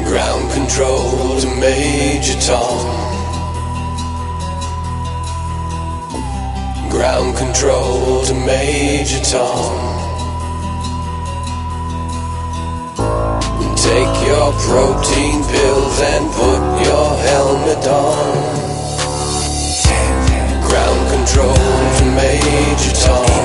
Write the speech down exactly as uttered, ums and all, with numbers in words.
Ground control to Major Tom. Ground control to Major Tom. Take your protein pills and put your helmet on. Ground control to Major Tom.